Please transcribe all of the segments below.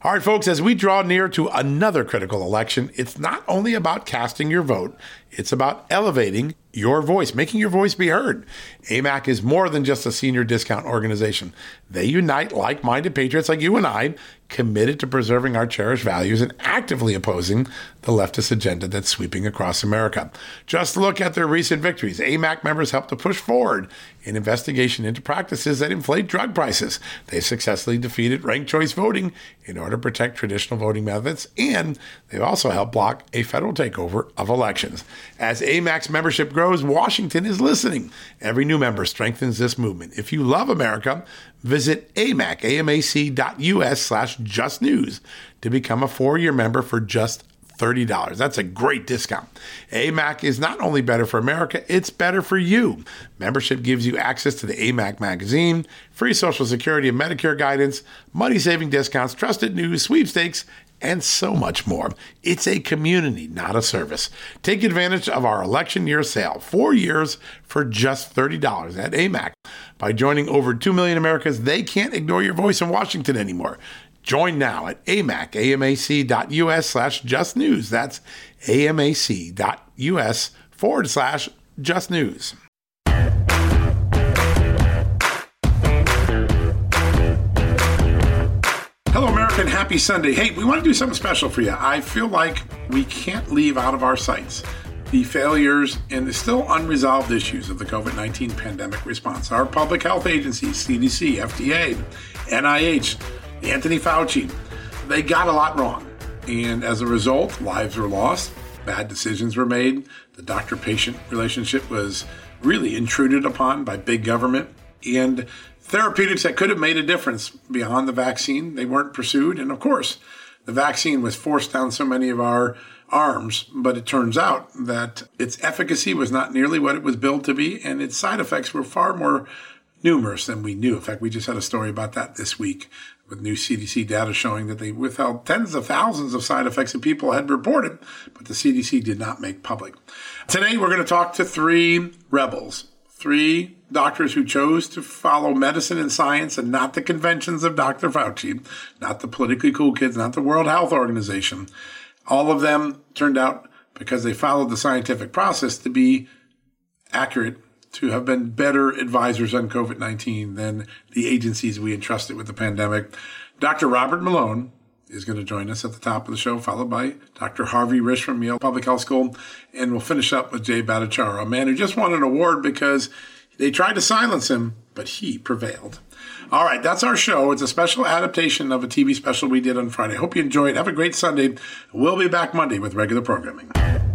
All right, folks, as we draw near to another critical election, it's not only about casting your vote, it's about elevating your voice, making your voice be heard. AMAC is more than just a senior discount organization. They unite like-minded patriots like you and I, committed to preserving our cherished values and actively opposing the leftist agenda that's sweeping across America. Just look at their recent victories. AMAC members helped to push forward an investigation into practices that inflate drug prices. They successfully defeated ranked choice voting in order to protect traditional voting methods, and they've also helped block a federal takeover of elections. As AMAC's membership grows, Washington is listening. Every new member strengthens this movement. If you love America, visit amac.us/justnews to become a 4-year member for just $30. That's a great discount. AMAC is not only better for America, it's better for you. Membership gives you access to the AMAC magazine, free Social Security and Medicare guidance, money-saving discounts, trusted news, sweepstakes, and so much more. It's a community, not a service. Take advantage of our election year sale, 4 years for just $30 at AMAC. By joining over 2 million Americans, they can't ignore your voice in Washington anymore. Join now at amac.us/justnews. That's amac.us/justnews. Hello, America, and happy Sunday. Hey, we want to do something special for you. I feel like we can't leave out of our sights the failures and the still unresolved issues of the COVID-19 pandemic response. Our public health agencies, CDC, FDA, NIH, Anthony Fauci, they got a lot wrong. And as a result, lives were lost, bad decisions were made, the doctor-patient relationship was really intruded upon by big government, and therapeutics that could have made a difference beyond the vaccine, they weren't pursued. And of course, the vaccine was forced down so many of our arms, but it turns out that its efficacy was not nearly what it was billed to be, and its side effects were far more numerous than we knew. In fact, we just had a story about that this week with new CDC data showing that they withheld tens of thousands of side effects that people had reported, but the CDC did not make public. Today, we're going to talk to 3 rebels, 3 doctors who chose to follow medicine and science and not the conventions of Dr. Fauci, not the politically cool kids, not the World Health Organization. All of them turned out, because they followed the scientific process, to be accurate, to have been better advisors on COVID-19 than the agencies we entrusted with the pandemic. Dr. Robert Malone is going to join us at the top of the show, followed by Dr. Harvey Risch from Yale Public Health School. And we'll finish up with Jay Bhattacharya, a man who just won an award because they tried to silence him, but he prevailed. All right, that's our show. It's a special adaptation of a TV special we did on Friday. Hope you enjoyed. Have a great Sunday. We'll be back Monday with regular programming.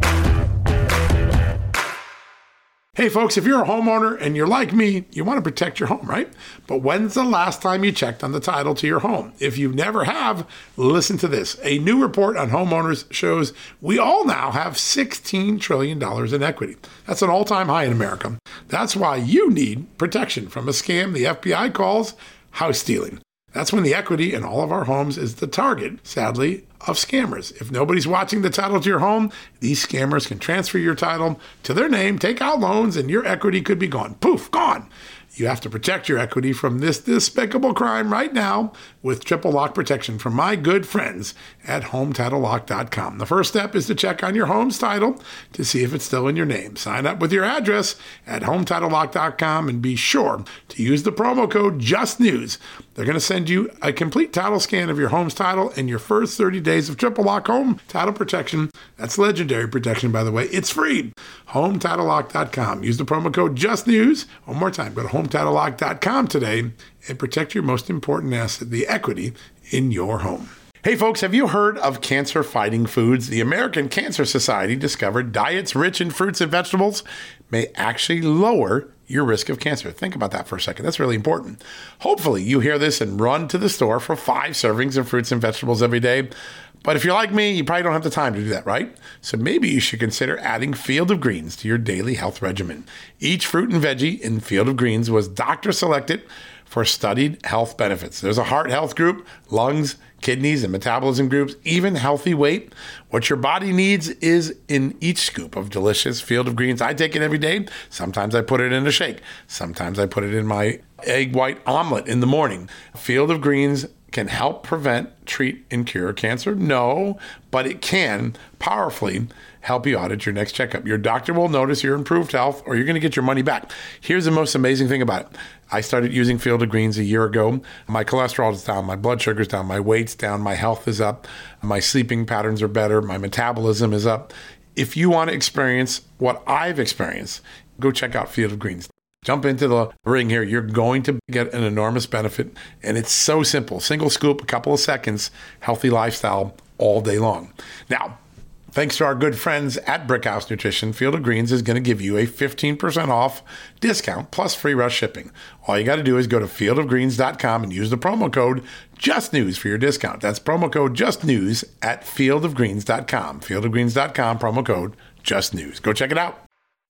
Hey folks, if you're a homeowner and you're like me, you want to protect your home, right? But when's the last time you checked on the title to your home? If you never have, listen to this. A new report on homeowners shows we all now have $16 trillion in equity. That's an all-time high in America. That's why you need protection from a scam the FBI calls house stealing. That's when the equity in all of our homes is the target, sadly, of scammers. If nobody's watching the title to your home, these scammers can transfer your title to their name, take out loans, and your equity could be gone. Poof, gone. You have to protect your equity from this despicable crime right now with triple lock protection from my good friends at HomeTitleLock.com. The first step is to check on your home's title to see if it's still in your name. Sign up with your address at HomeTitleLock.com and be sure to use the promo code JUSTNEWS. They're going to send you a complete title scan of your home's title and your first 30 days of triple lock home title protection. That's legendary protection, by the way. It's free. HomeTitleLock.com. Use the promo code JUSTNEWS. One more time, go to HomeTitleLock.com today and protect your most important asset, the equity in your home. Hey folks, have you heard of cancer-fighting foods? The American Cancer Society discovered diets rich in fruits and vegetables may actually lower your risk of cancer. Think about that for a second. That's really important. Hopefully you hear this and run to the store for 5 servings of fruits and vegetables every day. But if you're like me, you probably don't have the time to do that, right? So maybe you should consider adding Field of Greens to your daily health regimen. Each fruit and veggie in Field of Greens was doctor selected for studied health benefits. There's a heart health group, lungs, kidneys, and metabolism groups, even healthy weight. What your body needs is in each scoop of delicious Field of Greens. I take it every day. Sometimes I put it in a shake. Sometimes I put it in my egg white omelet in the morning. Field of Greens can help prevent, treat, and cure cancer? No, but it can powerfully help you out at your next checkup. Your doctor will notice your improved health, or you're going to get your money back. Here's the most amazing thing about it. I started using Field of Greens a year ago. My cholesterol is down, my blood sugar's down, my weight's down, my health is up, my sleeping patterns are better, my metabolism is up. If you want to experience what I've experienced, go check out Field of Greens. Jump into the ring here. You're going to get an enormous benefit. And it's so simple. Single scoop, a couple of seconds, healthy lifestyle all day long. Now, thanks to our good friends at Brickhouse Nutrition, Field of Greens is going to give you a 15% off discount plus free rush shipping. All you got to do is go to fieldofgreens.com and use the promo code JUSTNEWS for your discount. That's promo code JUSTNEWS at fieldofgreens.com. Fieldofgreens.com, promo code JUSTNEWS. Go check it out.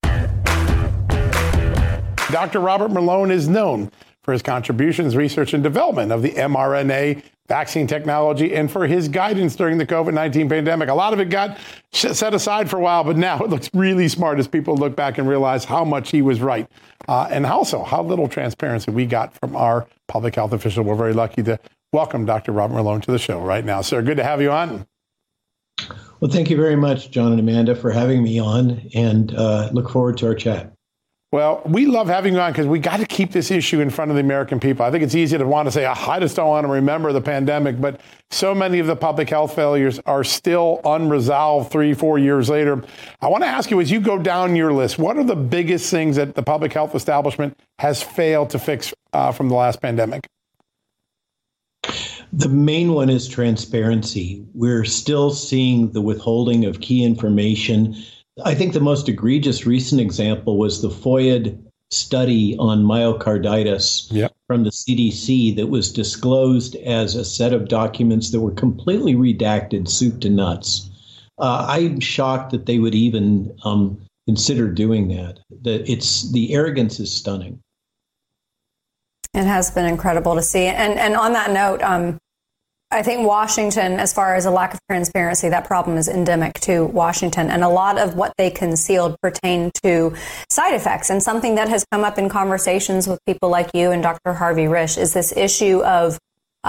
Dr. Robert Malone is known for his contributions, research, and development of the mRNA vaccine technology and for his guidance during the COVID-19 pandemic. A lot of it got set aside for a while, but now it looks really smart as people look back and realize how much he was right. And also how little transparency we got from our public health official. We're very lucky to welcome Dr. Robert Malone to the show right now. Sir, good to have you on. Well, thank you very much, John and Amanda, for having me on, and look forward to our chat. Well, we love having you on because we got to keep this issue in front of the American people. I think it's easy to want to say, I just don't want to remember the pandemic, but so many of the public health failures are still unresolved 3-4 years later. I want to ask you, as you go down your list, what are the biggest things that the public health establishment has failed to fix from the last pandemic? The main one is transparency. We're still seeing the withholding of key information. I think the most egregious recent example was the FOIA study on myocarditis from the CDC that was disclosed as a set of documents that were completely redacted, soup to nuts. I'm shocked that they would even consider doing that. The arrogance is stunning. It has been incredible to see. And on that note, I think Washington, as far as a lack of transparency, that problem is endemic to Washington. And a lot of what they concealed pertain to side effects. And something that has come up in conversations with people like you and Dr. Harvey Risch is this issue of,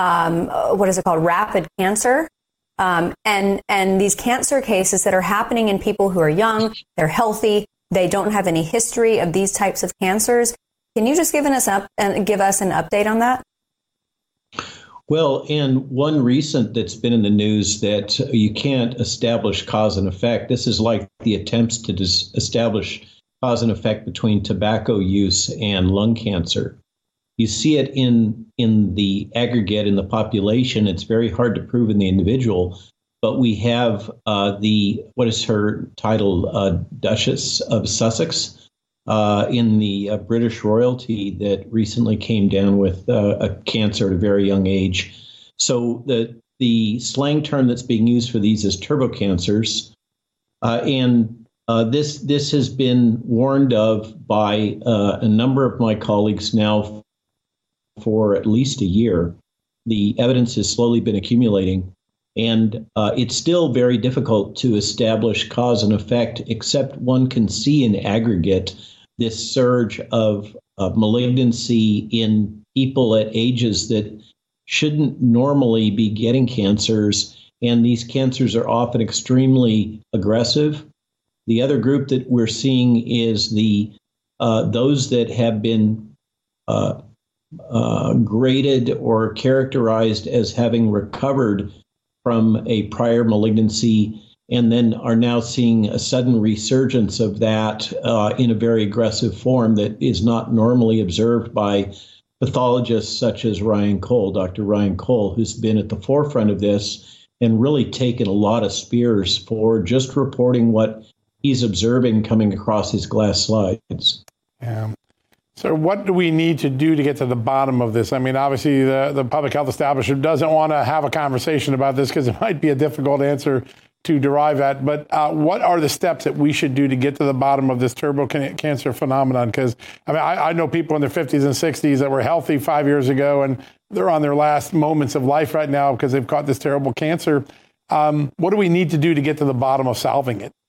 rapid cancer. And these cancer cases that are happening in people who are young, they're healthy, they don't have any history of these types of cancers. Can you just give us an update on that? Well, and one recent that's been in the news that you can't establish cause and effect. This is like the attempts to establish cause and effect between tobacco use and lung cancer. You see it in the aggregate in the population. It's very hard to prove in the individual. But we have what is her title, Duchess of Sussex, in the British royalty that recently came down with a cancer at a very young age. So the slang term that's being used for these is turbocancers. And this has been warned of by a number of my colleagues now for at least a year. The evidence has slowly been accumulating. And it's still very difficult to establish cause and effect, except one can see in aggregate this surge of malignancy in people at ages that shouldn't normally be getting cancers. And these cancers are often extremely aggressive. The other group that we're seeing is those that have been graded or characterized as having recovered from a prior malignancy, and then are now seeing a sudden resurgence of that in a very aggressive form that is not normally observed by pathologists such as Ryan Cole, Dr. Ryan Cole, who's been at the forefront of this and really taken a lot of spears for just reporting what he's observing coming across his glass slides. Yeah. So what do we need to do to get to the bottom of this? I mean, obviously, the public health establishment doesn't want to have a conversation about this because it might be a difficult answer to derive at. But what are the steps that we should do to get to the bottom of this turbo cancer phenomenon? Because, I mean, I know people in their 50s and 60s that were healthy 5 years ago, and they're on their last moments of life right now because they've caught this terrible cancer. What do we need to do to get to the bottom of solving it?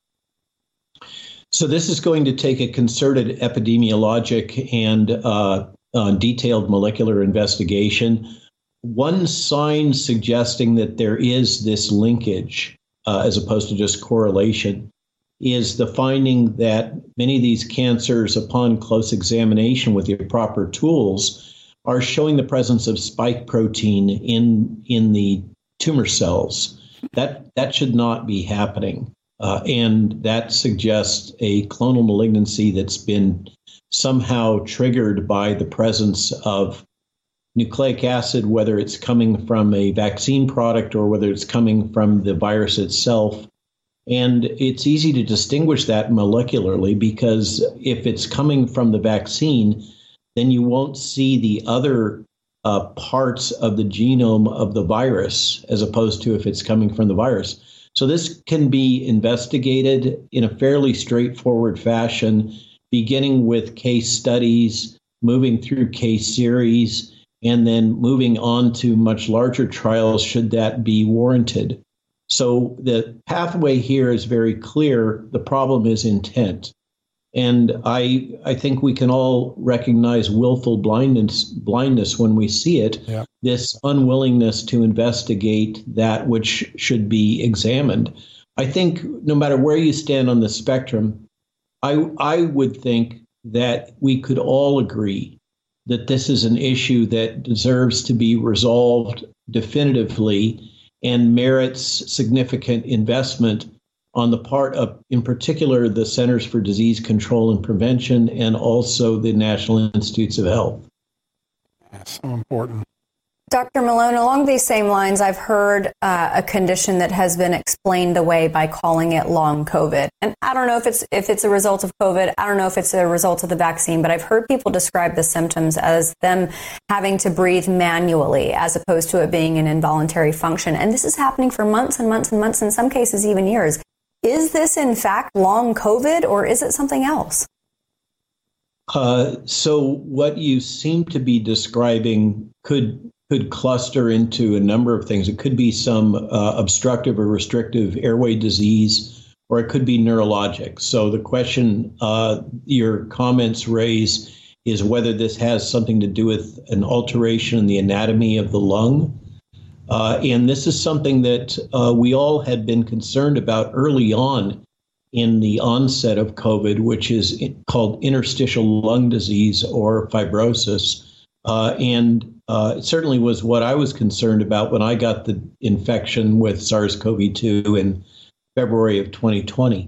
So this is going to take a concerted epidemiologic and detailed molecular investigation. one sign suggesting that there is this linkage, as opposed to just correlation, is the finding that many of these cancers, upon close examination with the proper tools, are showing the presence of spike protein in the tumor cells. That should not be happening. And that suggests a clonal malignancy that's been somehow triggered by the presence of nucleic acid, whether it's coming from a vaccine product or whether it's coming from the virus itself. And it's easy to distinguish that molecularly, because if it's coming from the vaccine, then you won't see the other parts of the genome of the virus, as opposed to if it's coming from the virus. So this can be investigated in a fairly straightforward fashion, beginning with case studies, moving through case series, and then moving on to much larger trials should that be warranted. So the pathway here is very clear. The problem is intent. And I think we can all recognize willful blindness when we see it, this unwillingness to investigate that which should be examined. I think no matter where you stand on the spectrum, I would think that we could all agree that this is an issue that deserves to be resolved definitively and merits significant investment on the part of, in particular, the Centers for Disease Control and Prevention and also the National Institutes of Health. That's so important. Dr. Malone, along these same lines, I've heard a condition that has been explained away by calling it long COVID. And I don't know if it's a result of COVID. I don't know if it's a result of the vaccine, but I've heard people describe the symptoms as them having to breathe manually as opposed to it being an involuntary function. And this is happening for months and months and months, in some cases even years. Is this, in fact, long COVID, or is it something else? So what you seem to be describing could cluster into a number of things. It could be some obstructive or restrictive airway disease, or it could be neurologic. So the question your comments raise is whether this has something to do with an alteration in the anatomy of the lung. And this is something that we all had been concerned about early on in the onset of COVID, which is called interstitial lung disease or fibrosis. And it certainly was what I was concerned about when I got the infection with SARS-CoV-2 in February of 2020.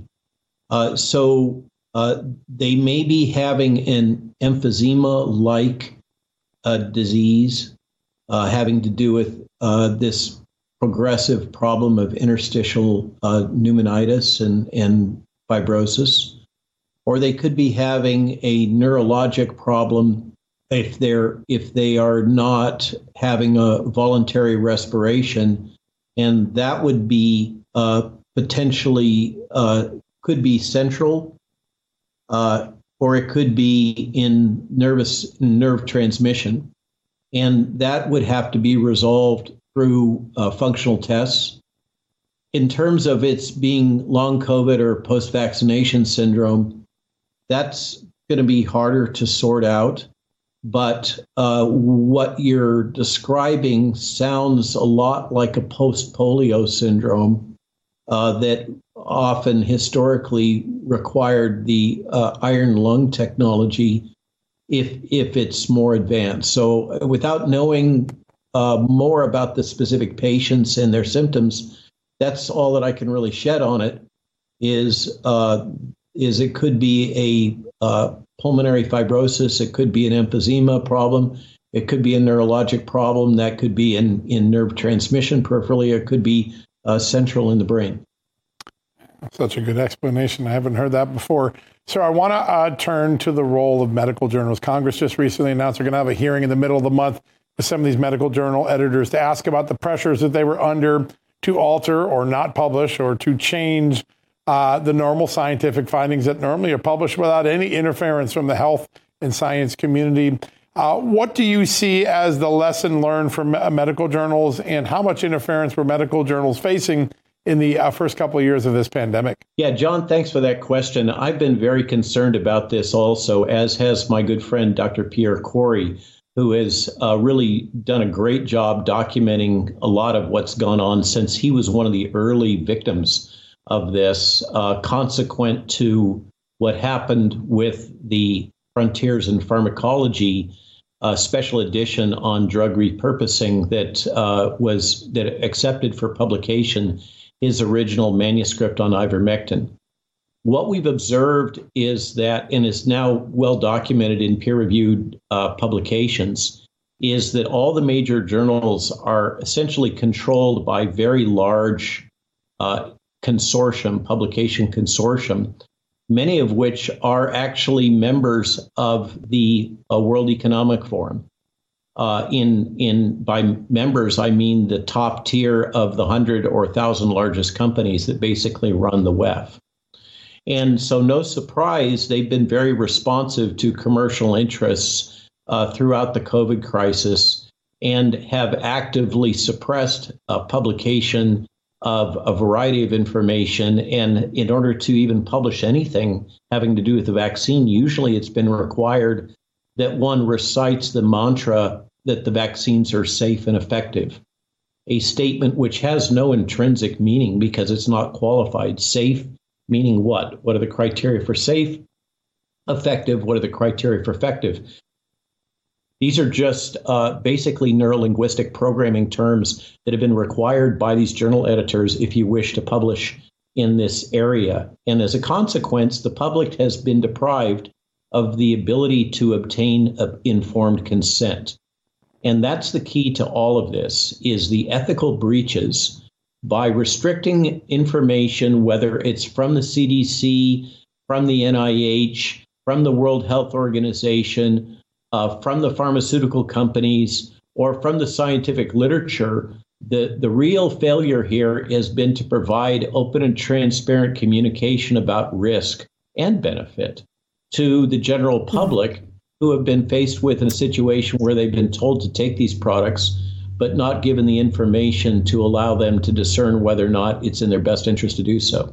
So they may be having an emphysema-like disease having to do with this progressive problem of interstitial pneumonitis and fibrosis, or they could be having a neurologic problem if they are not having a voluntary respiration, and that would be potentially could be central, or it could be in nerve transmission. And that would have to be resolved through functional tests. In terms of its being long COVID or post-vaccination syndrome, that's going to be harder to sort out. But what you're describing sounds a lot like a post-polio syndrome that often historically required the iron lung technology if it's more advanced. So without knowing more about the specific patients and their symptoms, that's all that I can really shed on it, is it could be a pulmonary fibrosis, it could be an emphysema problem, it could be a neurologic problem, that could be in nerve transmission peripherally, it could be central in the brain. Such a good explanation. I haven't heard that before. So I want to turn to the role of medical journals. Congress just recently announced they're going to have a hearing in the middle of the month with some of these medical journal editors to ask about the pressures that they were under to alter or not publish or to change the normal scientific findings that normally are published without any interference from the health and science community. What do you see as the lesson learned from medical journals, and how much interference were medical journals facing in the first couple of years of this pandemic? Yeah, John, thanks for that question. I've been very concerned about this also, as has my good friend, Dr. Pierre Kory. who has really done a great job documenting a lot of what's gone on since he was one of the early victims of this, consequent to what happened with the Frontiers in Pharmacology special edition on drug repurposing that accepted for publication his original manuscript on ivermectin. What we've observed is that, and is now well documented in peer-reviewed publications, is that all the major journals are essentially controlled by very large publication consortium, many of which are actually members of the World Economic Forum. By members, I mean the top tier of the 100 or 1,000 largest companies that basically run the WEF. And so no surprise, they've been very responsive to commercial interests throughout the COVID crisis and have actively suppressed publication of a variety of information. And in order to even publish anything having to do with the vaccine, usually it's been required that one recites the mantra that the vaccines are safe and effective, a statement which has no intrinsic meaning because it's not qualified. Safe meaning what? What are the criteria for safe? Effective, what are the criteria for effective? These are just basically neurolinguistic programming terms that have been required by these journal editors if you wish to publish in this area. And as a consequence, the public has been deprived of the ability to obtain informed consent. And that's the key to all of this, is the ethical breaches by restricting information, whether it's from the CDC, from the NIH, from the World Health Organization, from the pharmaceutical companies, or from the scientific literature. The real failure here has been to provide open and transparent communication about risk and benefit to the general public who have been faced with a situation where they've been told to take these products, but not given the information to allow them to discern whether or not it's in their best interest to do so.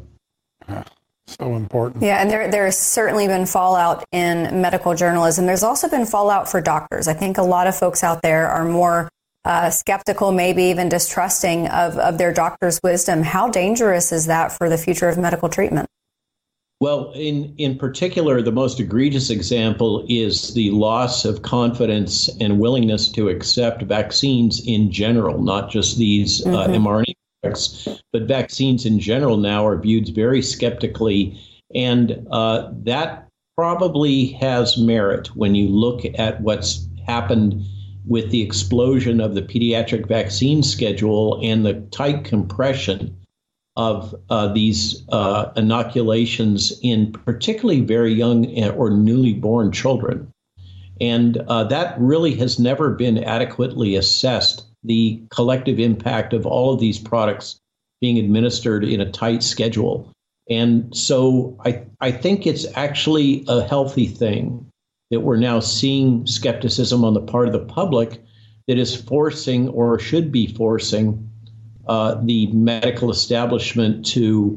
So important. Yeah, and there has certainly been fallout in medical journalism. There's also been fallout for doctors. I think a lot of folks out there are more skeptical, maybe even distrusting of their doctor's wisdom. How dangerous is that for the future of medical treatment? Well, in particular, the most egregious example is the loss of confidence and willingness to accept vaccines in general, not just these mRNA products, but vaccines in general now are viewed very skeptically. And that probably has merit when you look at what's happened with the explosion of the pediatric vaccine schedule and the tight compression of these inoculations in particularly very young or newly born children. And that really has never been adequately assessed, the collective impact of all of these products being administered in a tight schedule. And so I think it's actually a healthy thing that we're now seeing skepticism on the part of the public that is forcing, or should be forcing, the medical establishment to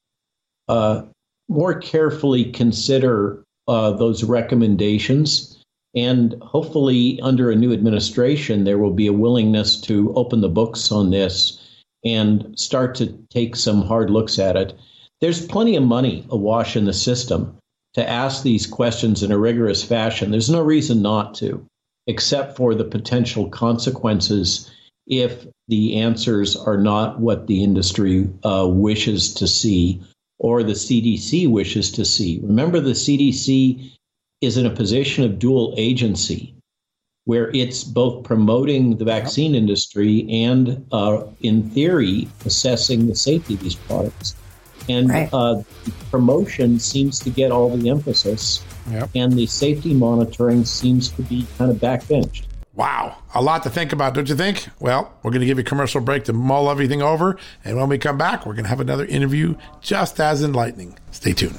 more carefully consider those recommendations. And hopefully under a new administration, there will be a willingness to open the books on this and start to take some hard looks at it. There's plenty of money awash in the system to ask these questions in a rigorous fashion. There's no reason not to, except for the potential consequences if the answers are not what the industry wishes to see or the CDC wishes to see. Remember, the CDC is in a position of dual agency where it's both promoting the vaccine industry and, in theory, assessing the safety of these products. And the promotion seems to get all the emphasis, and the safety monitoring seems to be kind of backbenched. Wow. A lot to think about, don't you think? Well, we're going to give you a commercial break to mull everything over. And when we come back, we're going to have another interview just as enlightening. Stay tuned.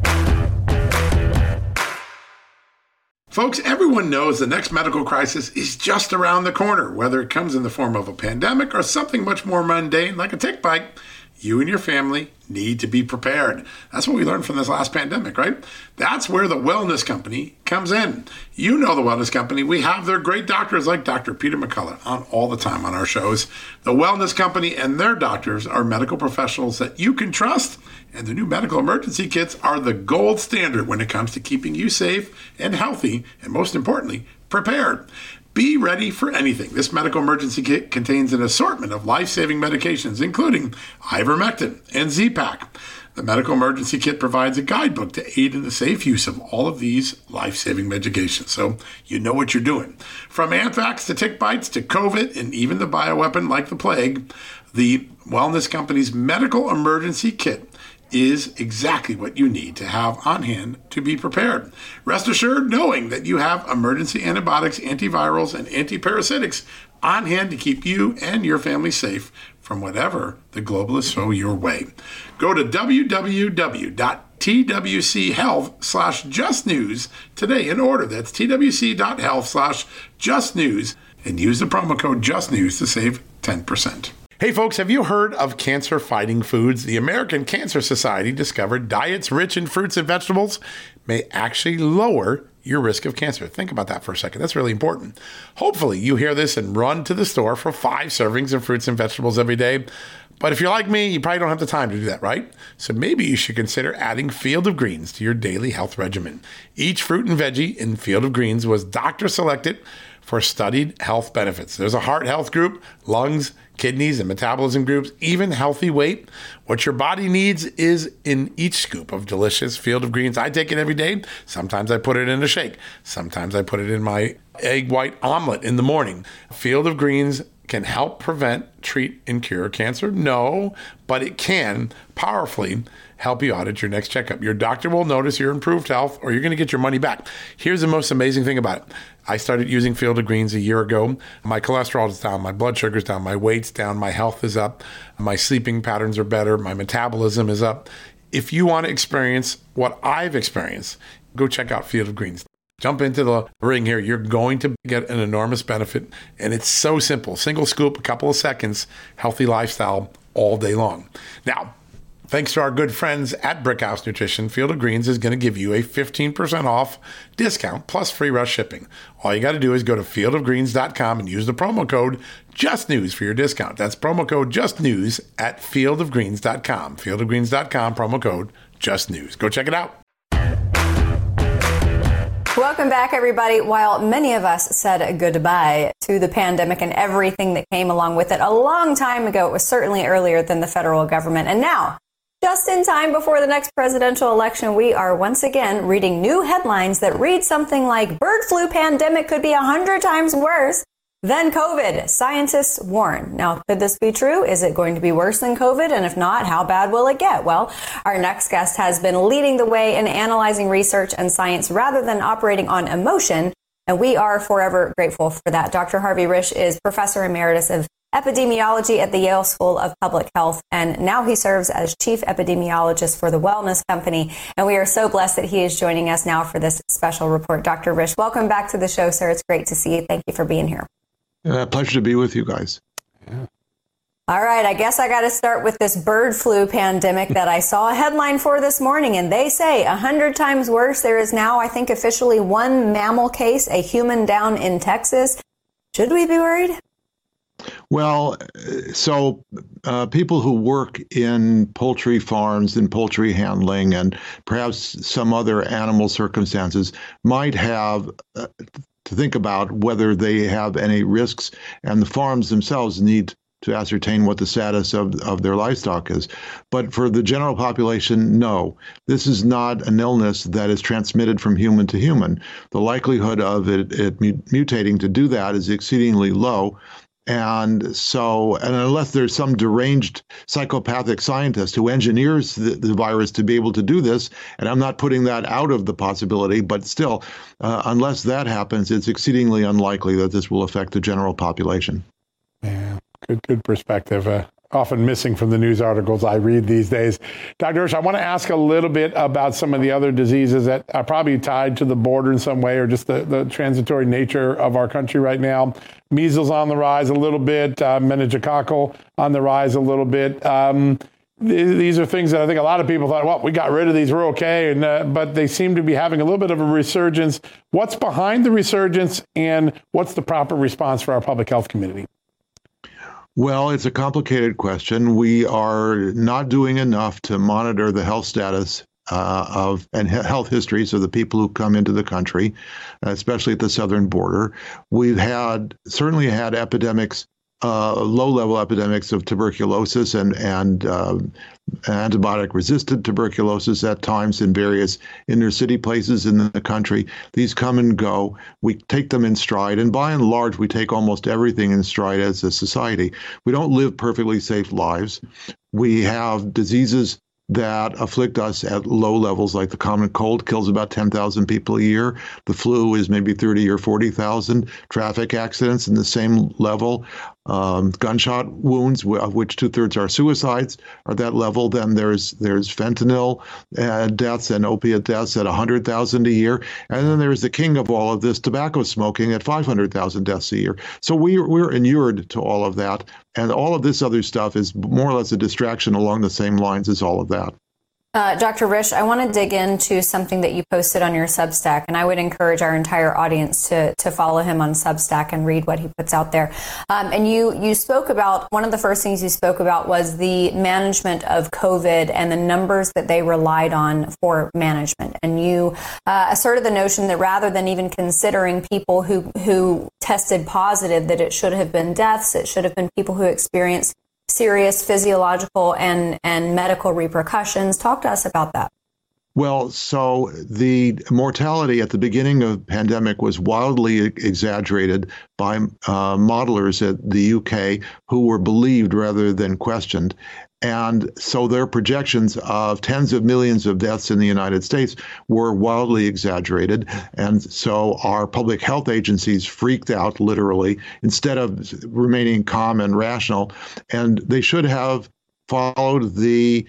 Folks, everyone knows the next medical crisis is just around the corner, whether it comes in the form of a pandemic or something much more mundane like a tick bite. you and your family need to be prepared. That's what we learned from this last pandemic, right? That's where the Wellness Company comes in. You know the Wellness Company. We have their great doctors like Dr. Peter McCullough on all the time on our shows. The Wellness Company and their doctors are medical professionals that you can trust, and the new medical emergency kits are the gold standard when it comes to keeping you safe and healthy, and most importantly, prepared. Be ready for anything. This medical emergency kit contains an assortment of life-saving medications, including ivermectin and Z-Pak. The medical emergency kit provides a guidebook to aid in the safe use of all of these life-saving medications, so you know what you're doing. From anthrax to tick bites to COVID and even the bioweapon like the plague, the Wellness Company's medical emergency kit is exactly what you need to have on hand to be prepared. Rest assured knowing that you have emergency antibiotics, antivirals, and antiparasitics on hand to keep you and your family safe from whatever the globalists throw your way. Go to www.twchealth/justnews today and order. That's twc.health/justnews and use the promo code JUSTNEWS to save 10%. Hey folks, have you heard of cancer-fighting foods? The American Cancer Society discovered diets rich in fruits and vegetables may actually lower your risk of cancer. Think about that for a second. That's really important. Hopefully you hear this and run to the store for 5 servings of fruits and vegetables every day. But if you're like me, you probably don't have the time to do that, right? So maybe you should consider adding Field of Greens to your daily health regimen. Each fruit and veggie in Field of Greens was doctor selected for studied health benefits. There's a heart health group, lungs, kidneys, and metabolism groups, even healthy weight. What your body needs is in each scoop of delicious Field of Greens. I take it every day. Sometimes I put it in a shake. Sometimes I put it in my egg white omelet in the morning. Field of Greens can help prevent, treat, and cure cancer? No, but it can powerfully help you out at your next checkup. Your doctor will notice your improved health, or you're going to get your money back. Here's the most amazing thing about it. I started using Field of Greens a year ago. My cholesterol is down, my blood sugar's down, my weight's down, my health is up, my sleeping patterns are better, my metabolism is up. If you want to experience what I've experienced, go check out Field of Greens. Jump into the ring here. You're going to get an enormous benefit, and it's so simple. Single scoop, a couple of seconds, healthy lifestyle all day long. Now, thanks to our good friends at Brickhouse Nutrition, Field of Greens is going to give you a 15% off discount plus free rush shipping. All you got to do is go to fieldofgreens.com and use the promo code JUSTNEWS for your discount. That's promo code JUSTNEWS at fieldofgreens.com. Fieldofgreens.com, promo code JUSTNEWS. Go check it out. Welcome back, everybody. While many of us said goodbye to the pandemic and everything that came along with it a long time ago, it was certainly earlier than the federal government. And now, just in time before the next presidential election, we are once again reading new headlines that read something like bird flu pandemic could be 100 times worse than COVID. Scientists warn. Now, could this be true? Is it going to be worse than COVID? And if not, how bad will it get? Well, our next guest has been leading the way in analyzing research and science rather than operating on emotion. And we are forever grateful for that. Dr. Harvey Risch is Professor Emeritus of Epidemiology at the Yale School of Public Health. And now he serves as Chief Epidemiologist for the Wellness Company. And we are so blessed that he is joining us now for this special report. Dr. Risch, welcome back to the show, sir. It's great to see you. Thank you for being here. Pleasure to be with you guys. Yeah. All right. I guess I got to start with this bird flu pandemic that I saw a headline for this morning. And they say 100 times worse. There is now, I think, officially 1 mammal case, a human down in Texas. Should we be worried? Well, so people who work in poultry farms and poultry handling and perhaps some other animal circumstances might have to think about whether they have any risks, and the farms themselves need to ascertain what the status of their livestock is. But for the general population, no. This is not an illness that is transmitted from human to human. The likelihood of it mutating to do that is exceedingly low. And unless there's some deranged psychopathic scientist who engineers the virus to be able to do this, and I'm not putting that out of the possibility, but still, unless that happens, it's exceedingly unlikely that this will affect the general population. Yeah, good perspective. Often missing from the news articles I read these days. Dr. Risch, I want to ask a little bit about some of the other diseases that are probably tied to the border in some way, or just the transitory nature of our country right now. Measles on the rise a little bit, meningococcal on the rise a little bit. these are things that I think a lot of people thought, well, we got rid of these, we're okay, but they seem to be having a little bit of a resurgence. What's behind the resurgence, and what's the proper response for our public health community? Well, it's a complicated question. We are not doing enough to monitor the health status and health histories of the people who come into the country, especially at the southern border. We've certainly had epidemics, low-level epidemics of tuberculosis and antibiotic-resistant tuberculosis at times in various inner-city places in the country. These come and go. We take them in stride, and by and large, we take almost everything in stride as a society. We don't live perfectly safe lives. We have diseases that afflict us at low levels, like the common cold kills about 10,000 people a year. The flu is maybe 30 or 40,000. Traffic accidents in the same level. Gunshot wounds, of which 2/3 are suicides, are that level. Then there's fentanyl deaths and opiate deaths at 100,000 a year. And then there's the king of all of this, tobacco smoking, at 500,000 deaths a year. So we're inured to all of that. And all of this other stuff is more or less a distraction along the same lines as all of that. Dr. Risch, I want to dig into something that you posted on your Substack, and I would encourage our entire audience to follow him on Substack and read what he puts out there. And you spoke about, one of the first things you spoke about was the management of COVID and the numbers that they relied on for management. And you asserted the notion that rather than even considering people who tested positive, that it should have been deaths, it should have been people who experienced serious physiological and medical repercussions. Talk to us about that. Well, so the mortality at the beginning of the pandemic was wildly exaggerated by modelers at the UK who were believed rather than questioned. And so their projections of tens of millions of deaths in the United States were wildly exaggerated. And so our public health agencies freaked out, literally, instead of remaining calm and rational. And they should have followed the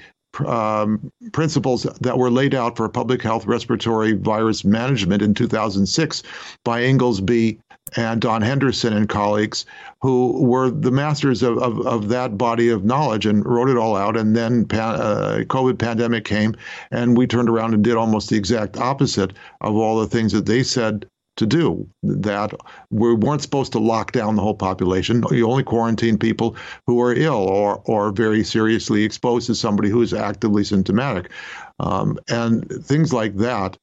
principles that were laid out for public health respiratory virus management in 2006 by Inglesby and Don Henderson and colleagues, who were the masters of that body of knowledge and wrote it all out. And then COVID pandemic came, and we turned around and did almost the exact opposite of all the things that they said to do, that we weren't supposed to lock down the whole population. You only quarantine people who are ill or very seriously exposed to somebody who is actively symptomatic. And things like that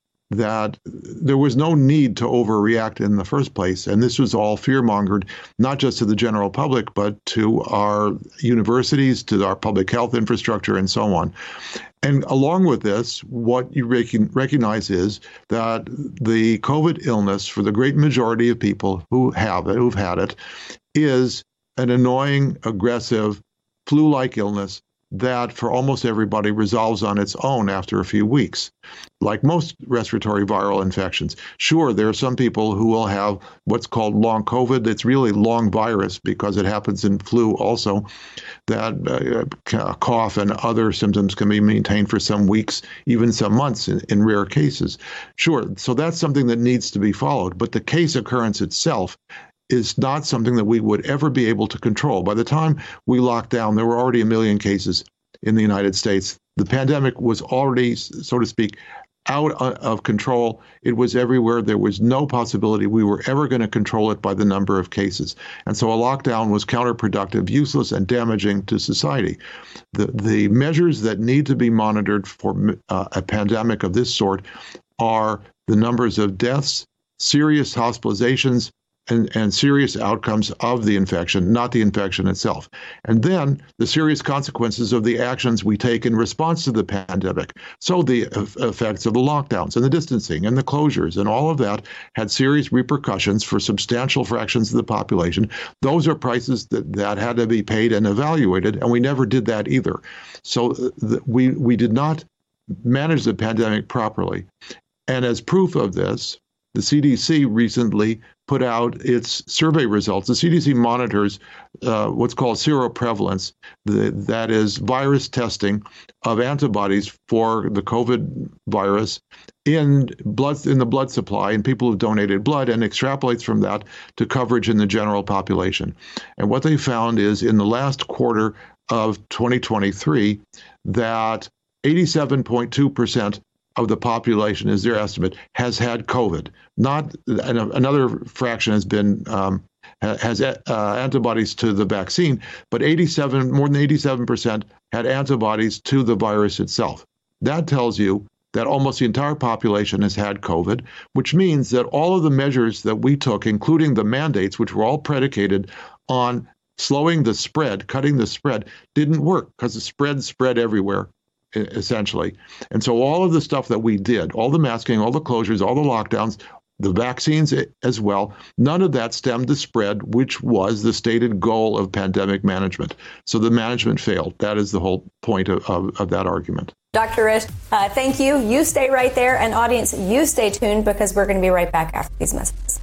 there was no need to overreact in the first place. And this was all fear-mongered, not just to the general public, but to our universities, to our public health infrastructure, and so on. And along with this, what you recognize is that the COVID illness, for the great majority of people who've had it, is an annoying, aggressive, flu-like illness that for almost everybody resolves on its own after a few weeks, like most respiratory viral infections. Sure, there are some people who will have what's called long COVID. It's really long virus because it happens in flu also, that cough and other symptoms can be maintained for some weeks, even some months in rare cases. Sure, so that's something that needs to be followed, but the case occurrence itself is not something that we would ever be able to control. By the time we locked down, there were already 1 million cases in the United States. The pandemic was already, so to speak, out of control. It was everywhere. There was no possibility we were ever going to control it by the number of cases. And so a lockdown was counterproductive, useless, and damaging to society. The measures that need to be monitored for a pandemic of this sort are the numbers of deaths, serious hospitalizations, and serious outcomes of the infection, not the infection itself. And then the serious consequences of the actions we take in response to the pandemic. So the effects of the lockdowns and the distancing and the closures and all of that had serious repercussions for substantial fractions of the population. Those are prices that had to be paid and evaluated, and we never did that either. So we did not manage the pandemic properly. And as proof of this, the CDC recently put out its survey results. The CDC monitors what's called seroprevalence, that is virus testing of antibodies for the COVID virus in the blood supply in people who've donated blood, and extrapolates from that to coverage in the general population. And what they found is in the last quarter of 2023 that 87.2% of the population, is their estimate, has had COVID. Not another fraction has been has antibodies to the vaccine, but more than 87% had antibodies to the virus itself. That tells you that almost the entire population has had COVID, which means that all of the measures that we took, including the mandates, which were all predicated on slowing the spread, cutting the spread, didn't work because the spread everywhere, essentially. And so all of the stuff that we did, all the masking, all the closures, all the lockdowns, the vaccines as well, none of that stemmed the spread, which was the stated goal of pandemic management. So the management failed. That is the whole point of that argument. Dr. Risch, thank you. You stay right there. And audience, you stay tuned because we're going to be right back after these messages.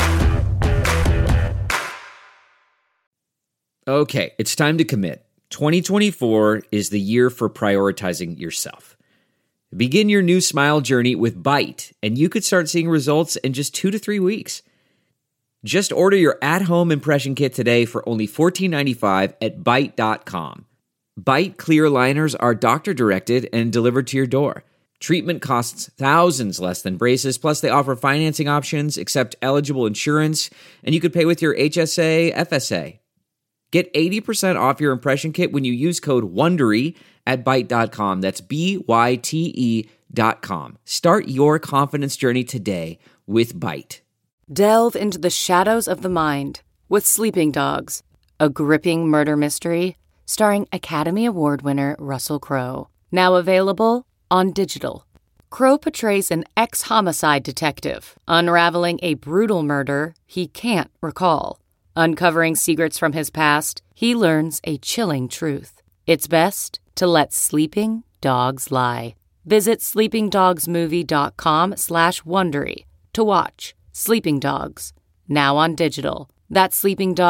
Okay, it's time to commit. 2024 is the year for prioritizing yourself. Begin your new smile journey with Byte, and you could start seeing results in just 2 to 3 weeks. Just order your at-home impression kit today for only $14.95 at Byte.com. Byte clear aligners are doctor-directed and delivered to your door. Treatment costs thousands less than braces, plus they offer financing options, accept eligible insurance, and you could pay with your HSA, FSA. Get 80% off your impression kit when you use code WONDERY at Byte.com. That's BYTE.com. Start your confidence journey today with Byte. Delve into the shadows of the mind with Sleeping Dogs, a gripping murder mystery starring Academy Award winner Russell Crowe. Now available on digital. Crowe portrays an ex-homicide detective unraveling a brutal murder he can't recall. Uncovering secrets from his past, he learns a chilling truth. It's best to let sleeping dogs lie. Visit sleepingdogsmovie.com/Wondery to watch Sleeping Dogs, now on digital. That's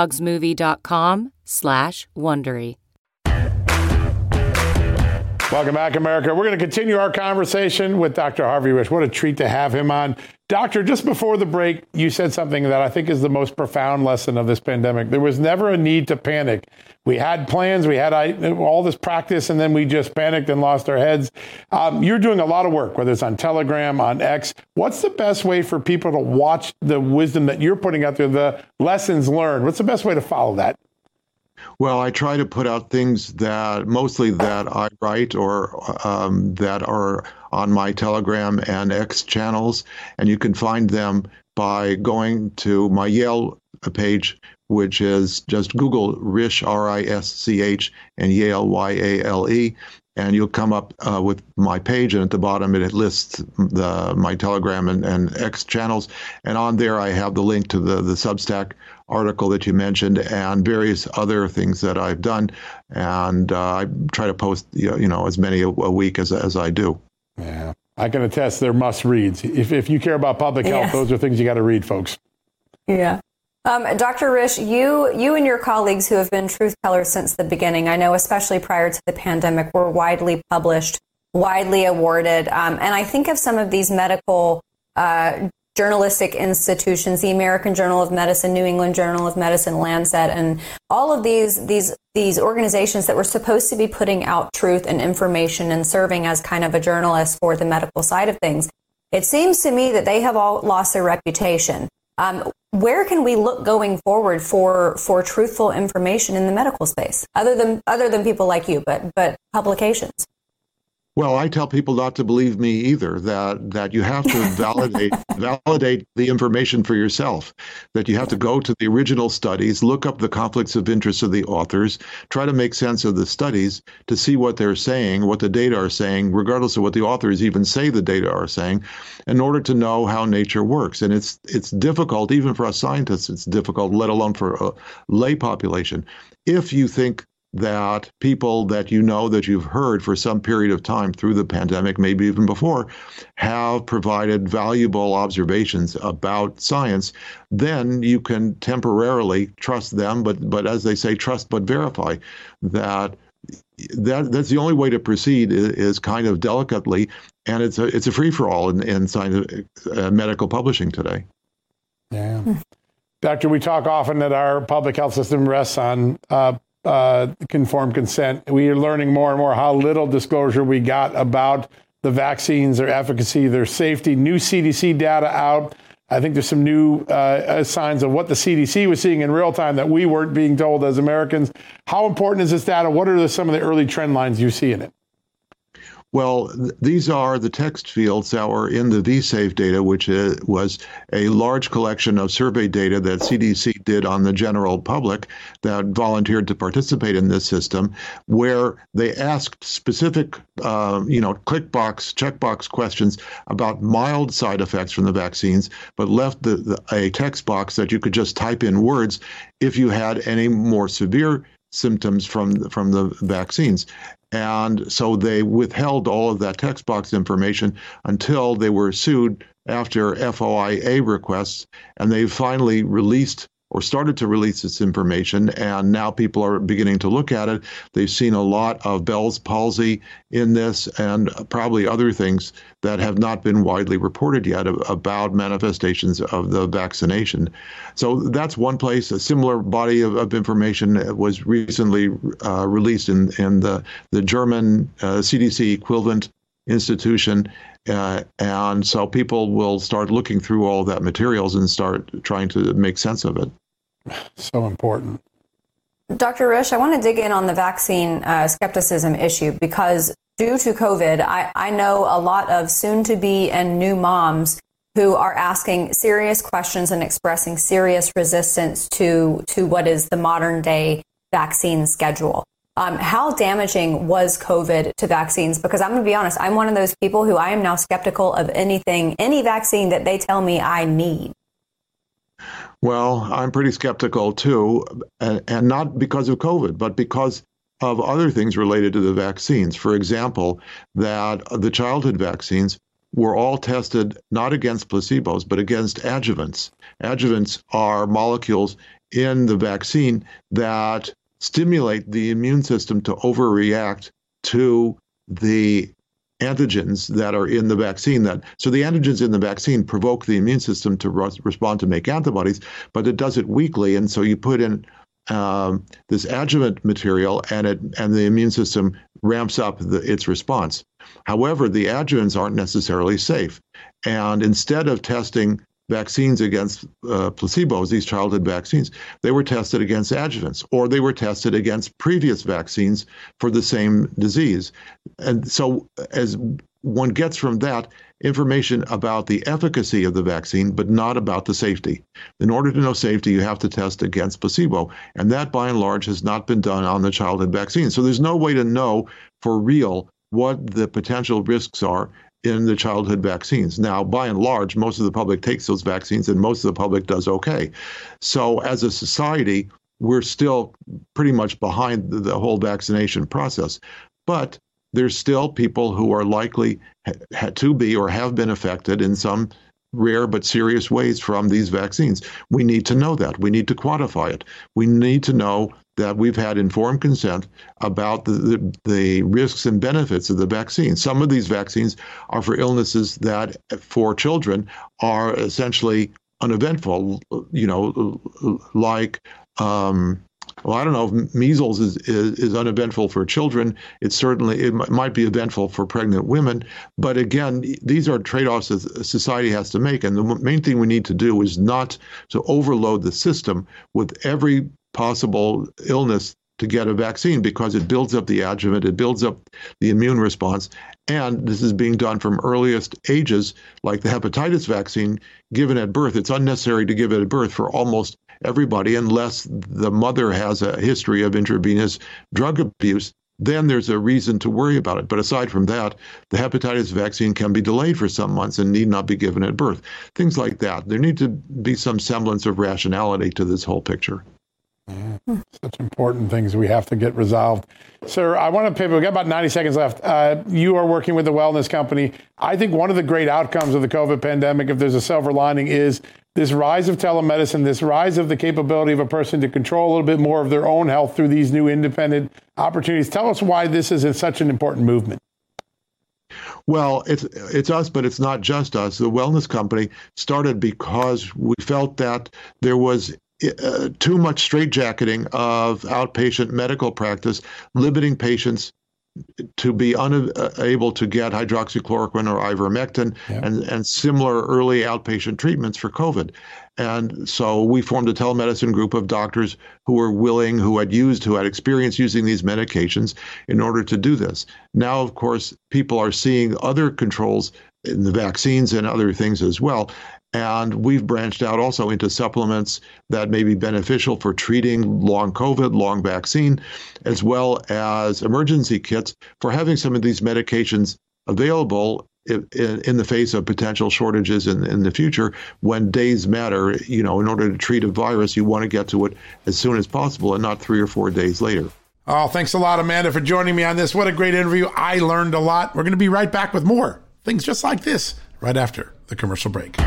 sleepingdogsmovie.com/Wondery. Welcome back, America. We're going to continue our conversation with Dr. Harvey Risch. What a treat to have him on. Doctor, just before the break, you said something that I think is the most profound lesson of this pandemic. There was never a need to panic. We had plans, we had all this practice, and then we just panicked and lost our heads. You're doing a lot of work, whether it's on Telegram, on X. What's the best way for people to watch the wisdom that you're putting out there, the lessons learned? What's the best way to follow that? Well, I try to put out things mostly that I write or that are on my Telegram and X channels, and you can find them by going to my Yale page, which is just Google Risch, R-I-S-C-H, and Yale, Y-A-L-E, and you'll come up with my page, and at the bottom it lists my Telegram and X channels, and on there I have the link to the Substack article that you mentioned and various other things that I've done, and I try to post as many a week as I do. Yeah, I can attest they're must reads. If you care about public health, those are things you got to read, folks. Yeah. Dr. Risch, you and your colleagues who have been truth tellers since the beginning, I know especially prior to the pandemic, were widely published, widely awarded. And I think of some of these medical journalistic institutions, the American Journal of Medicine, New England Journal of Medicine, Lancet, and all of these organizations that were supposed to be putting out truth and information and serving as kind of a journalist for the medical side of things. It seems to me that they have all lost their reputation. Where can we look going forward for truthful information in the medical space, other than people like you, but publications? Well, I tell people not to believe me either, that you have to validate the information for yourself, that you have to go to the original studies, look up the conflicts of interest of the authors, try to make sense of the studies to see what they're saying, what the data are saying, regardless of what the authors even say the data are saying, in order to know how nature works. And it's difficult, even for us scientists, it's difficult, let alone for a lay population. If you think that people that that you've heard for some period of time through the pandemic, maybe even before, have provided valuable observations about science, then you can temporarily trust them. But as they say, trust but verify. That's the only way to proceed is kind of delicately, and it's a free-for-all in scientific medical publishing today. Yeah. Doctor, we talk often that our public health system rests on informed consent. We are learning more and more how little disclosure we got about the vaccines, their efficacy, their safety. New CDC data out. I think there's some new signs of what the CDC was seeing in real time that we weren't being told as Americans. How important is this data? What are some of the early trend lines you see in it? Well, these are the text fields that were in the vSafe data, which was a large collection of survey data that CDC did on the general public that volunteered to participate in this system, where they asked specific, checkbox questions about mild side effects from the vaccines, but left a text box that you could just type in words if you had any more severe symptoms from the vaccines. And so they withheld all of that text box information until they were sued after FOIA requests, and they finally released or started to release this information, and now people are beginning to look at it. They've seen a lot of Bell's palsy in this and probably other things that have not been widely reported yet about manifestations of the vaccination. So that's one place. A similar body of information was recently released in the German CDC equivalent institution. And so people will start looking through all that materials and start trying to make sense of it. So important. Dr. Risch, I want to dig in on the vaccine skepticism issue because due to COVID, I know a lot of soon-to-be and new moms who are asking serious questions and expressing serious resistance to what is the modern-day vaccine schedule. How damaging was COVID to vaccines? Because I'm going to be honest, I'm one of those people who I am now skeptical of any vaccine that they tell me I need. Well, I'm pretty skeptical too, and not because of COVID, but because of other things related to the vaccines. For example, that the childhood vaccines were all tested not against placebos, but against adjuvants. Adjuvants are molecules in the vaccine that stimulate the immune system to overreact to the antigens that are in the vaccine. So the antigens in the vaccine provoke the immune system to respond to make antibodies, but it does it weakly. And so you put in this adjuvant material, and the immune system ramps up its response. However, the adjuvants aren't necessarily safe. And instead of testing vaccines against placebos, these childhood vaccines, they were tested against adjuvants, or they were tested against previous vaccines for the same disease. And so as one gets from that information about the efficacy of the vaccine, but not about the safety. In order to know safety, you have to test against placebo. And that, by and large, has not been done on the childhood vaccine. So there's no way to know for real what the potential risks are in the childhood vaccines. Now, by and large, most of the public takes those vaccines and most of the public does okay. So as a society, we're still pretty much behind the whole vaccination process. But there's still people who are likely to be or have been affected in some rare but serious ways from these vaccines. We need to know that. We need to quantify it. We need to know that we've had informed consent about the risks and benefits of the vaccine. Some of these vaccines are for illnesses that for children are essentially uneventful, like, I don't know if measles is uneventful for children. It might be eventful for pregnant women. But again, these are trade-offs that society has to make. And the main thing we need to do is not to overload the system with every possible illness to get a vaccine, because it builds up the adjuvant, it builds up the immune response. And this is being done from earliest ages, like the hepatitis vaccine given at birth. It's unnecessary to give it at birth for almost everybody, unless the mother has a history of intravenous drug abuse. Then there's a reason to worry about it. But aside from that, the hepatitis vaccine can be delayed for some months and need not be given at birth. Things like that. There needs to be some semblance of rationality to this whole picture. Such important things we have to get resolved. Sir, I want to pivot. We've got about 90 seconds left. You are working with a wellness company. I think one of the great outcomes of the COVID pandemic, if there's a silver lining, is this rise of telemedicine, this rise of the capability of a person to control a little bit more of their own health through these new independent opportunities. Tell us why this is such an important movement. Well, it's us, but it's not just us. The wellness company started because we felt that there was too much straitjacketing of outpatient medical practice, limiting patients to be unable to get hydroxychloroquine or ivermectin and similar early outpatient treatments for COVID. And so we formed a telemedicine group of doctors who were willing, who had experience using these medications in order to do this. Now, of course, people are seeing other controls in the vaccines and other things as well. And we've branched out also into supplements that may be beneficial for treating long COVID, long vaccine, as well as emergency kits for having some of these medications available in the face of potential shortages in the future when days matter. In order to treat a virus, you want to get to it as soon as possible and not 3 or 4 days later. Oh, thanks a lot, Amanda, for joining me on this. What a great interview. I learned a lot. We're going to be right back with more things just like this right after the commercial break.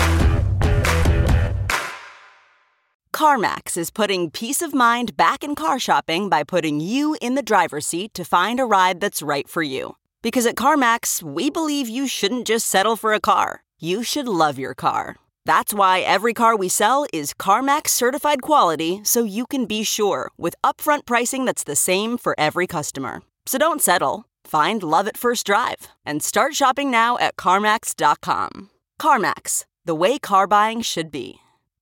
CarMax is putting peace of mind back in car shopping by putting you in the driver's seat to find a ride that's right for you. Because at CarMax, we believe you shouldn't just settle for a car. You should love your car. That's why every car we sell is CarMax certified quality, so you can be sure with upfront pricing that's the same for every customer. So don't settle. Find love at first drive and start shopping now at CarMax.com. CarMax, the way car buying should be.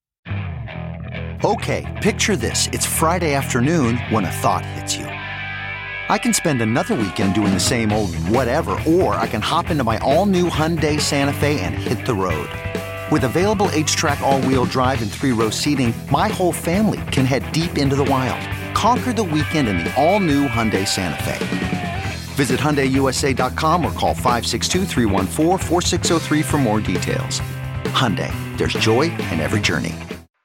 Okay, picture this. It's Friday afternoon when a thought hits you. I can spend another weekend doing the same old whatever, or I can hop into my all-new Hyundai Santa Fe and hit the road. With available H-Track all-wheel drive and 3-row seating, my whole family can head deep into the wild. Conquer the weekend in the all-new Hyundai Santa Fe. Visit HyundaiUSA.com or call 562-314-4603 for more details. Hyundai, there's joy in every journey.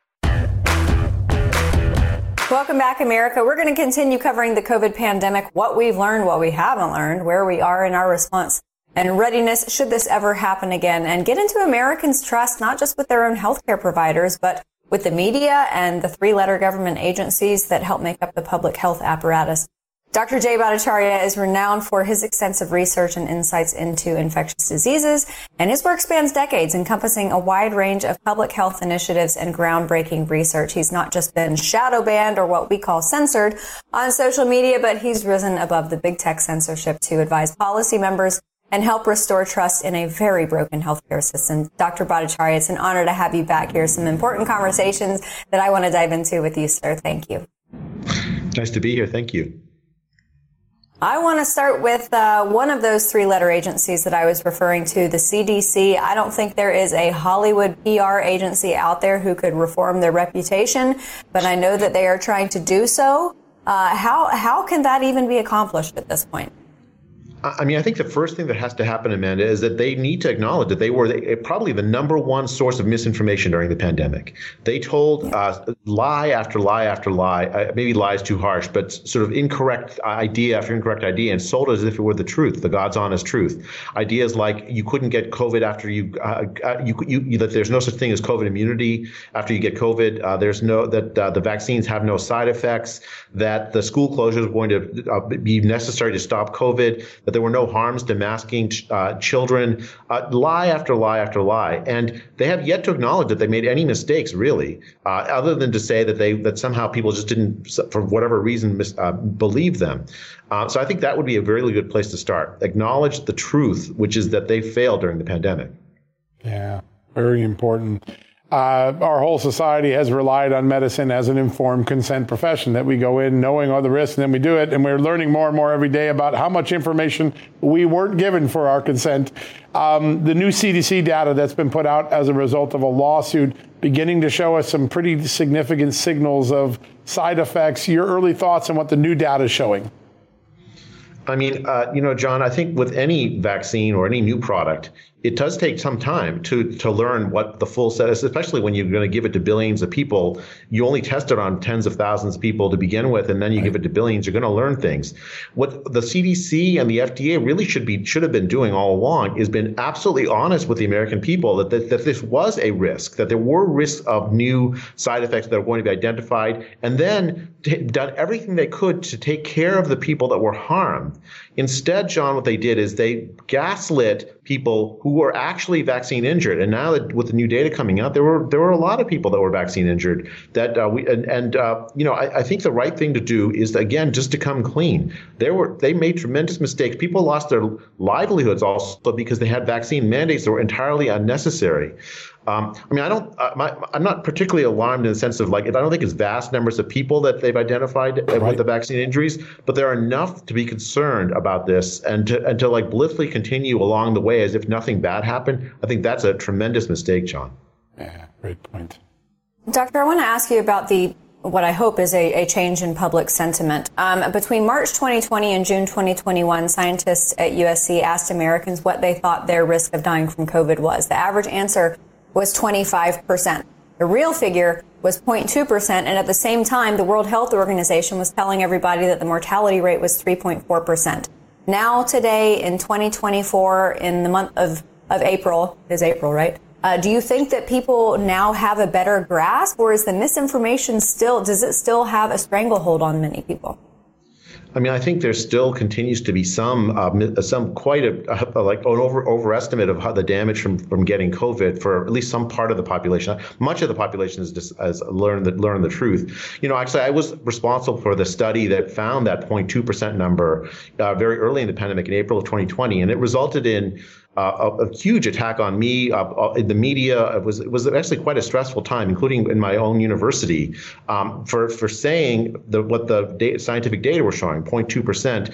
Welcome back, America. We're going to continue covering the COVID pandemic, what we've learned, what we haven't learned, where we are in our response and readiness should this ever happen again, and get into Americans' trust, not just with their own healthcare providers, but with the media and the 3-letter government agencies that help make up the public health apparatus. Dr. Jay Bhattacharya is renowned for his extensive research and insights into infectious diseases, and his work spans decades, encompassing a wide range of public health initiatives and groundbreaking research. He's not just been shadow banned or what we call censored on social media, but he's risen above the big tech censorship to advise policy members and help restore trust in a very broken healthcare system. Dr. Bhattacharya, it's an honor to have you back here. Some important conversations that I want to dive into with you, sir. Thank you. Nice to be here. Thank you. I want to start with one of those 3-letter agencies that I was referring to, the CDC. I don't think there is a Hollywood PR agency out there who could reform their reputation, but I know that they are trying to do so. How can that even be accomplished at this point? I mean, I think the first thing that has to happen, Amanda, is that they need to acknowledge that they were probably the number one source of misinformation during the pandemic. They told lie after lie after lie, maybe lie is too harsh, but sort of incorrect idea after incorrect idea, and sold it as if it were the truth, the God's honest truth. Ideas like you couldn't get COVID after that there's no such thing as COVID immunity after you get COVID. The vaccines have no side effects, that the school closures were going to be necessary to stop COVID, that there were no harms to masking children, lie after lie after lie. And they have yet to acknowledge that they made any mistakes, really, other than to say that somehow people just didn't, for whatever reason, believe them. So I think that would be a very good place to start. Acknowledge the truth, which is that they failed during the pandemic. Yeah, very important. Our whole society has relied on medicine as an informed consent profession, that we go in knowing all the risks and then we do it. And we're learning more and more every day about how much information we weren't given for our consent. The new CDC data that's been put out as a result of a lawsuit beginning to show us some pretty significant signals of side effects. Your early thoughts on what the new data is showing? I mean, John, I think with any vaccine or any new product, it does take some time to learn what the full set is, especially when you're going to give it to billions of people. You only test it on tens of thousands of people to begin with, and then you give it to billions. You're going to learn things. What the CDC and the FDA really should have been doing all along is been absolutely honest with the American people that this was a risk, that there were risks of new side effects that are going to be identified, and then done everything they could to take care of the people that were harmed. Instead, John, what they did is they gaslit people who were actually vaccine injured. And now that with the new data coming out, there were a lot of people that were vaccine injured. That I think the right thing to do is again just to come clean. They made tremendous mistakes. People lost their livelihoods also because they had vaccine mandates that were entirely unnecessary. I'm not particularly alarmed in the sense of I don't think it's vast numbers of people that they've identified with the vaccine injuries, but there are enough to be concerned about this and to blithely continue along the way as if nothing bad happened. I think that's a tremendous mistake, John. Yeah, great point. Doctor, I want to ask you about what I hope is a change in public sentiment. Between March 2020 and June 2021, scientists at USC asked Americans what they thought their risk of dying from COVID was. The average answer was 25%. The real figure was 0.2%, and at the same time, the World Health Organization was telling everybody that the mortality rate was 3.4%. Now, today, in 2024, in the month of April, it is April, right? Do you think that people now have a better grasp, or is the misinformation does it still have a stranglehold on many people? I think there still continues to be some quite an overestimate of how the damage from getting COVID for at least some part of the population. Much of the population has learned the truth. Actually, I was responsible for the study that found that 0.2% number very early in the pandemic in April of 2020, and it resulted in a huge attack on me in the media. It was actually quite a stressful time, including in my own university, for saying what the scientific data were showing, 0.2%.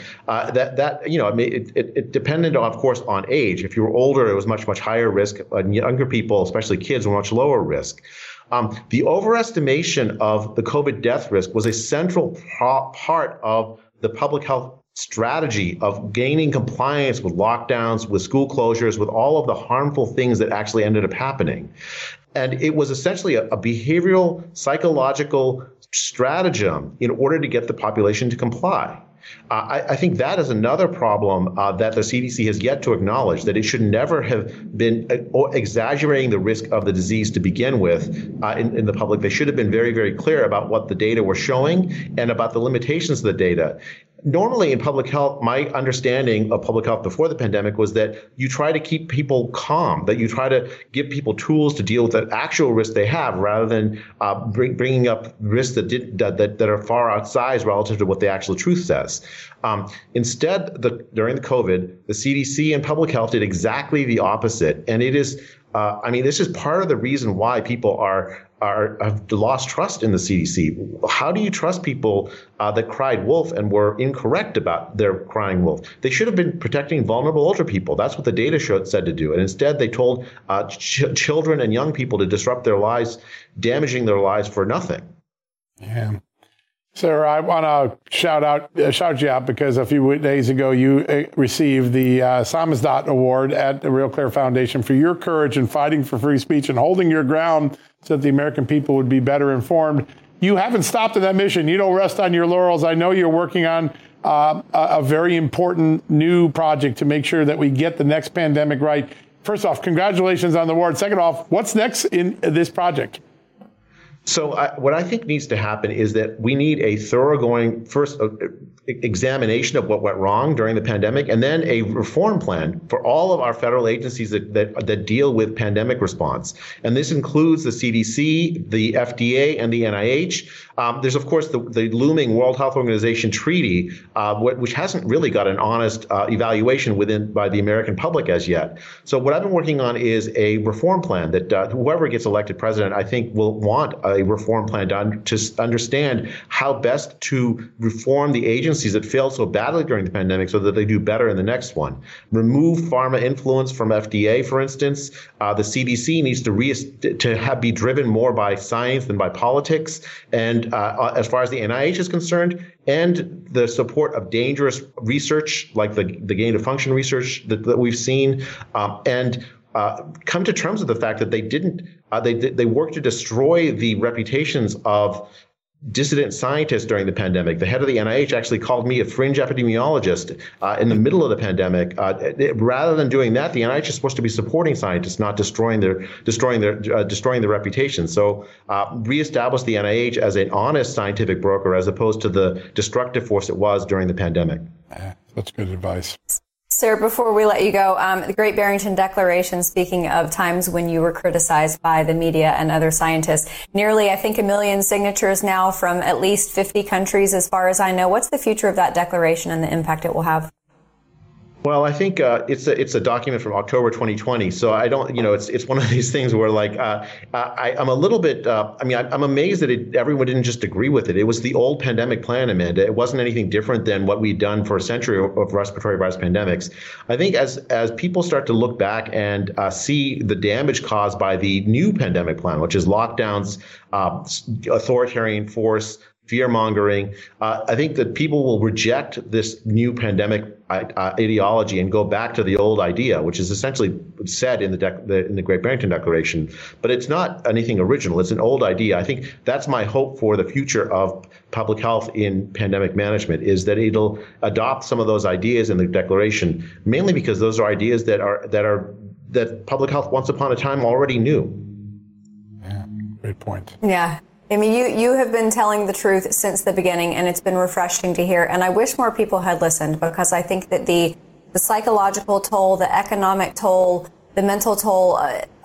It depended, of course, on age. If you were older, it was much higher risk. Younger people, especially kids, were much lower risk. The overestimation of the COVID death risk was a central part of the public health strategy of gaining compliance with lockdowns, with school closures, with all of the harmful things that actually ended up happening. And it was essentially a behavioral, psychological stratagem in order to get the population to comply. I think that is another problem that the CDC has yet to acknowledge, that it should never have been exaggerating the risk of the disease to begin with in the public. They should have been very, very clear about what the data were showing and about the limitations of the data. Normally in public health, my understanding of public health before the pandemic was that you try to keep people calm, that you try to give people tools to deal with the actual risk they have rather than bringing up risks that are far outsized relative to what the actual truth says. Instead, during the COVID, the CDC and public health did exactly the opposite. And it is, this is part of the reason why people have lost trust in the CDC. How do you trust people that cried wolf and were incorrect about their crying wolf? They should have been protecting vulnerable older people. That's what the data said to do. And instead, they told children and young people to disrupt their lives, damaging their lives for nothing. Yeah. Sir, I want to shout you out because a few days ago you received the Samizdat Award at the Real Clear Foundation for your courage in fighting for free speech and holding your ground so that the American people would be better informed. You haven't stopped in that mission. You don't rest on your laurels. I know you're working on a very important new project to make sure that we get the next pandemic right. First off, congratulations on the award. Second off, what's next in this project? So what I think needs to happen is that we need a thoroughgoing first examination of what went wrong during the pandemic, and then a reform plan for all of our federal agencies that deal with pandemic response. And this includes the CDC, the FDA, and the NIH. There's, of course, the looming World Health Organization treaty, which hasn't really got an honest evaluation by the American public as yet. So what I've been working on is a reform plan that whoever gets elected president, I think, will want a reform plan to understand how best to reform the agencies that failed so badly during the pandemic so that they do better in the next one. Remove pharma influence from FDA, for instance. The CDC needs to be driven more by science than by politics. And as far as the NIH is concerned, and the support of dangerous research like the gain of function research that we've seen, and come to terms with the fact that they worked to destroy the reputations of dissident scientists during the pandemic. The head of the NIH actually called me a fringe epidemiologist in the middle of the pandemic. Rather than doing that, the NIH is supposed to be supporting scientists, not destroying their reputation. So reestablish the NIH as an honest scientific broker as opposed to the destructive force it was during the pandemic. That's good advice. Sir, before we let you go, the Great Barrington Declaration, speaking of times when you were criticized by the media and other scientists, nearly, I think, 1 million signatures now from at least 50 countries, as far as I know. What's the future of that declaration and the impact it will have? Well, I think it's a document from October 2020. So I don't, it's one of these things where I'm a little bit, I'm amazed that everyone didn't just agree with it. It was the old pandemic plan, Amanda. It wasn't anything different than what we'd done for a century of respiratory virus pandemics. I think as people start to look back and see the damage caused by the new pandemic plan, which is lockdowns, authoritarian force, fear-mongering, I think that people will reject this new pandemic ideology and go back to the old idea, which is essentially said in the Great Barrington Declaration. But it's not anything original. It's an old idea. I think that's my hope for the future of public health in pandemic management, is that it'll adopt some of those ideas in the Declaration, mainly because those are ideas that public health once upon a time already knew. Yeah, great point. Yeah. I mean, you have been telling the truth since the beginning, and it's been refreshing to hear. And I wish more people had listened, because I think that the psychological toll, the economic toll, the mental toll,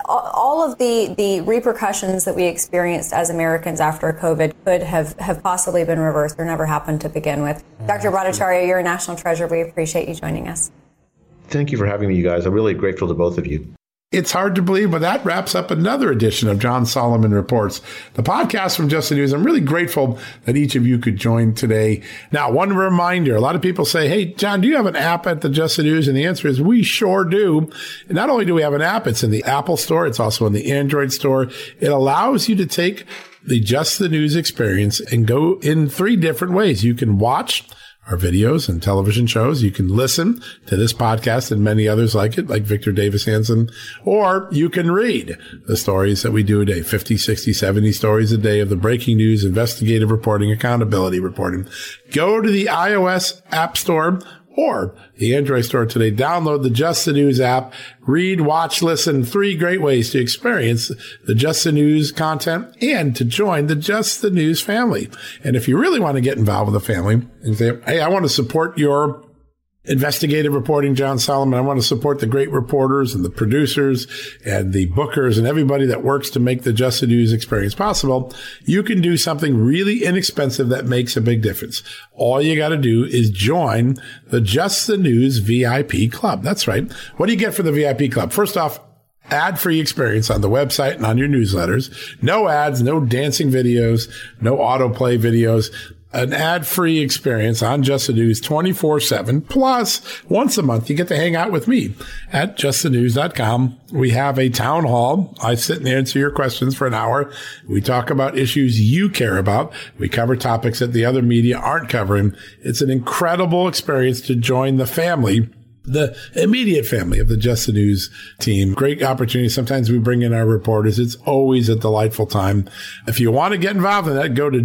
all of the repercussions that we experienced as Americans after COVID could have possibly been reversed or never happened to begin with. Dr. Bhattacharya, you're a national treasure. We appreciate you joining us. Thank you for having me, you guys. I'm really grateful to both of you. It's hard to believe, but that wraps up another edition of John Solomon Reports, the podcast from Just the News. I'm really grateful that each of you could join today. Now, one reminder, a lot of people say, hey, John, do you have an app at the Just the News? And the answer is we sure do. And not only do we have an app, it's in the Apple Store. It's also in the Android Store. It allows you to take the Just the News experience and go in 3 different ways. You can watch our videos and television shows. You can listen to this podcast and many others like it, like Victor Davis Hanson, or you can read the stories that we do a day, 50, 60, 70 stories a day of the breaking news, investigative reporting, accountability reporting. Go to the iOS App Store or the Android Store today. Download the Just the News app. Read, watch, listen. 3 great ways to experience the Just the News content and to join the Just the News family. And if you really want to get involved with the family and say, hey, I want to support your investigative reporting, John Solomon. I want to support the great reporters and the producers and the bookers and everybody that works to make the Just the News experience possible. You can do something really inexpensive that makes a big difference. All you got to do is join the Just the News VIP Club. That's right. What do you get for the VIP Club? First off, ad-free experience on the website and on your newsletters. No ads, no dancing videos, no autoplay videos. An ad-free experience on Just the News 24/7. Plus, once a month, you get to hang out with me at justthenews.com. We have a town hall. I sit and answer your questions for an hour. We talk about issues you care about. We cover topics that the other media aren't covering. It's an incredible experience to join the family, the immediate family of the Just the News team. Great opportunity. Sometimes we bring in our reporters. It's always a delightful time. If you want to get involved in that, go to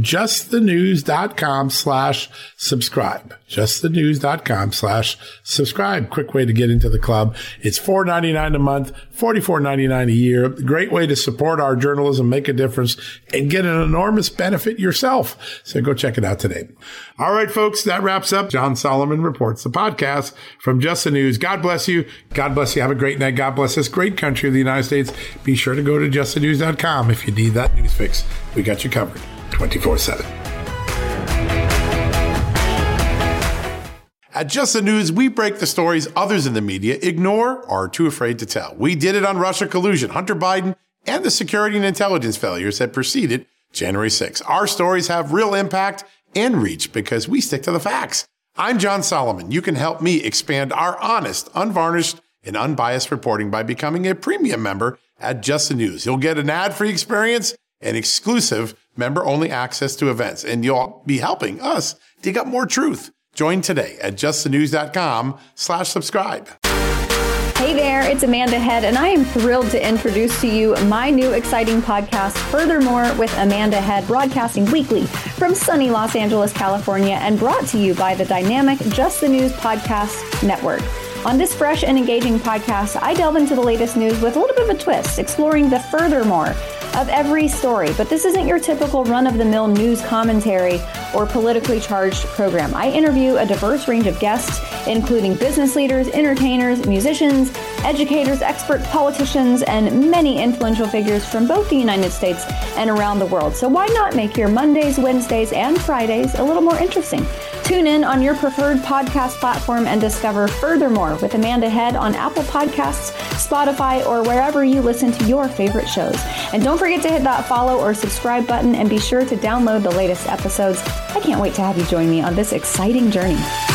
justthenews.com/subscribe. justthenews.com/subscribe. Quick way to get into the club. It's $4.99 a month, $44.99 a year. Great way to support our journalism, make a difference, and get an enormous benefit yourself. So go check it out today. All right, folks, that wraps up John Solomon Reports, the podcast from Just the News. God bless you. God bless you. Have a great night. God bless this great country of the United States. Be sure to go to justthenews.com if you need that news fix. We got you covered 24/7. At Just the News, we break the stories others in the media ignore or are too afraid to tell. We did it on Russia collusion, Hunter Biden, and the security and intelligence failures that preceded January 6th. Our stories have real impact and reach because we stick to the facts. I'm John Solomon. You can help me expand our honest, unvarnished, and unbiased reporting by becoming a premium member at Just the News. You'll get an ad-free experience and exclusive member-only access to events, and you'll be helping us dig up more truth. Join today at justthenews.com/subscribe. Hey there, it's Amanda Head, and I am thrilled to introduce to you my new exciting podcast, Furthermore with Amanda Head, broadcasting weekly from sunny Los Angeles, California, and brought to you by the dynamic Just the News Podcast Network. On this fresh and engaging podcast, I delve into the latest news with a little bit of a twist, exploring the furthermore of every story. But this isn't your typical run-of-the-mill news commentary or politically charged program. I interview a diverse range of guests including business leaders, entertainers, musicians, educators, experts, politicians, and many influential figures from both the United States and around the world. So why not make your Mondays, Wednesdays, and Fridays a little more interesting? Tune in on your preferred podcast platform and discover Furthermore with Amanda Head on Apple Podcasts, Spotify, or wherever you listen to your favorite shows. And don't forget to hit that follow or subscribe button and be sure to download the latest episodes. I can't wait to have you join me on this exciting journey.